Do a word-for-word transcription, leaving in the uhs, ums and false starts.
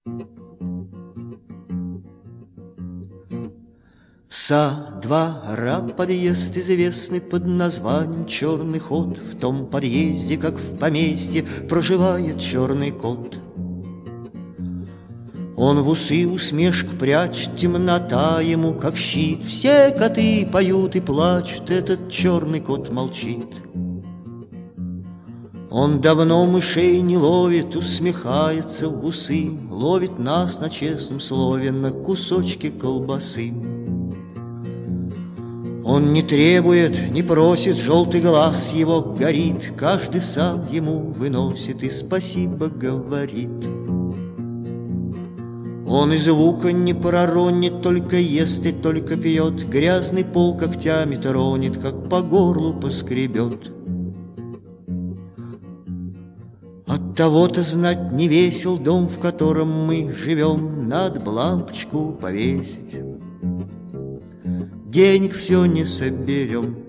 Со двора подъезд известный под названием Черный ход. В том подъезде, как в поместье, проживает черный кот. Он в усы усмешку прячет, темнота ему как щит. Все коты поют и плачут, этот черный кот молчит. Он давно мышей не ловит, усмехается в усы, ловит нас на честном слове на кусочки колбасы. Он не требует, не просит, желтый глаз его горит, каждый сам ему выносит и спасибо говорит. Он и звука не проронит, только ест и только пьет, грязный пол когтями тронет, как по горлу поскребет. От того-то знать не весел дом, в котором мы живем, надо б лампочку повесить. Денег все не соберем.